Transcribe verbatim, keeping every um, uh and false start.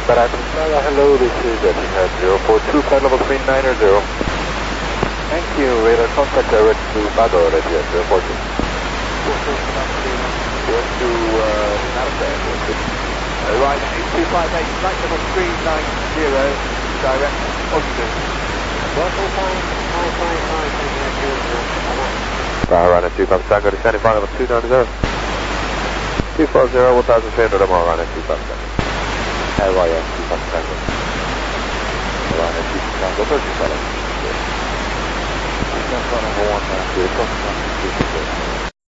Bratislava, hello, this is Etihad zero four two, flight level three nine zero. Thank you, radar contact direct to Bador, Etihad zero four two. Yes, to uh, Narita, right, eight two five eight, flight level three nine zero, direct Oscar. Bahrain two five Tango, descending flight level two nine zero. two four zero, one thousand three hundred M R, Bahrain two five Tango. How are you, two five Tango? Bahrain two five Tango, thirty seven. Number one,